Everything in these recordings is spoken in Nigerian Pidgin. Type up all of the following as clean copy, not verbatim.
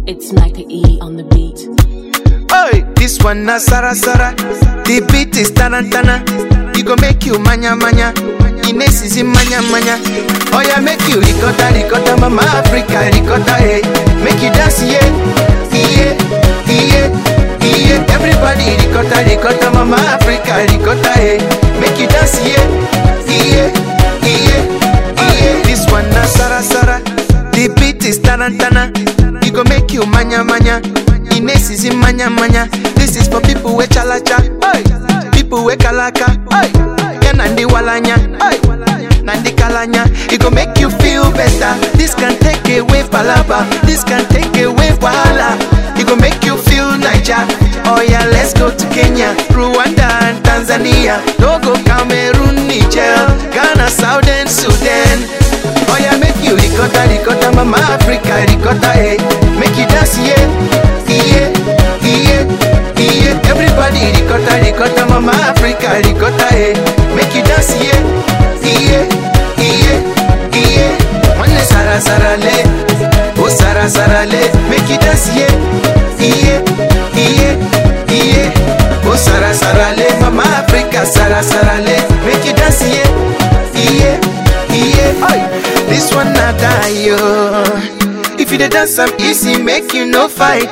It's Micah E on the beat. Oi, this one na Sara Sara. The beat is tarantana. It go make you manya manya. Ines is in manya manya. Oh yeah, make you ricotta ricotta, mama Africa ricotta, hey. Make you dance, yeah, yeah, yeah, yeah. Everybody ricotta ricotta, mama Africa ricotta, hey. Make you dance, yeah, yeah, yeah, yeah. This one na Sara Sara. The beat is tarantana. It go make you manya manya. Ines is in manya manya. This is for people with chalacha, oi. People with kalaka, oi. Yeah, nandi walanya, oi. Nandi kalanya. It go make you feel better. This can take away palaba. This can take away wahala. It go make you feel Niger. Oh yeah, let's go to Kenya, Rwanda and Tanzania, Togo, Cameroon, Niger, Ghana, Southern Sudan. Oh yeah, make you ricotta ricotta, mama Africa ricotta, hey. Make you dance, yeah, yeah, yeah, yeah. Everybody ricotta ricotta, mama Africa ricotta, hey. Make you dance, yeah, yeah, yeah, yeah. One Sara Sara le, oh Sara Sara le. Make you dance, yeah, yeah, yeah, yeah. Oh Sara Sara le, mama Africa Sara Sara le. Make you dance, yeah, yeah, yeah. Oi. This one not die, yo. If you dey dance am easy, make you no fight,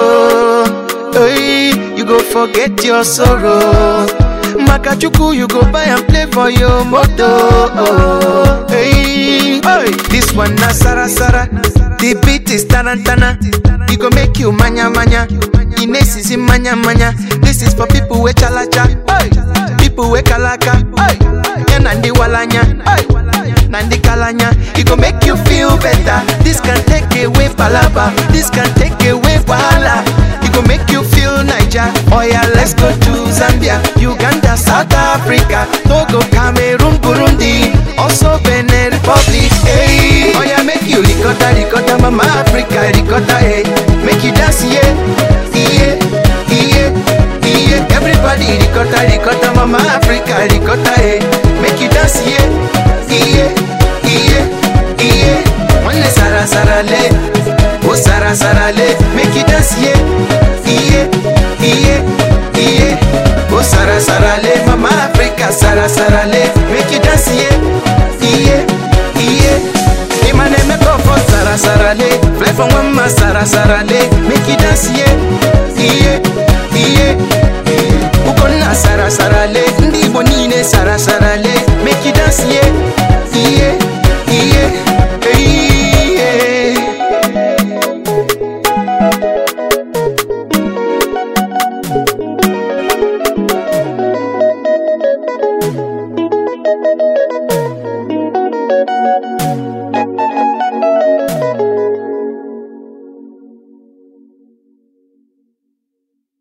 oh. Hey, you go forget your sorrow. Makachuku, you go buy and play for your moto. Oh, hey, hey. This one na Sara Sara. The beat is tarantana. It go make you manya manya. Ines is in manya manya. This is for people with chalacha, hey. People with kalaka, hey. Yeah, nandi walanya, hey. Nandi kalanya. It go make you feel better. This can take away palaba. This can take away wahala. It go make you feel Niger. Oh yeah, let's go to Zambia, Uganda, South Africa, Togo, Cameroon, Burundi, also Benin Republic. Hey, oh yeah, make you ricotta ricotta, mama Africa ricotta, hey. Make you dance, yeah, yeah, yeah, yeah. Everybody ricotta ricotta, mama Africa ricotta, hey. Make you dance, yeah, yeah, yeah, yeah. One Sara Sara le, oh Sara Sara le. Make you dance, yeah, yeah, yeah, yeah. Oh Sara Sara le, mama Africa Sara Sara le. Make you dance, yeah, yeah, yeah. Hey, my name is for Sara Sara le. Fly from mama Sara Sara le. Make you dance, yeah.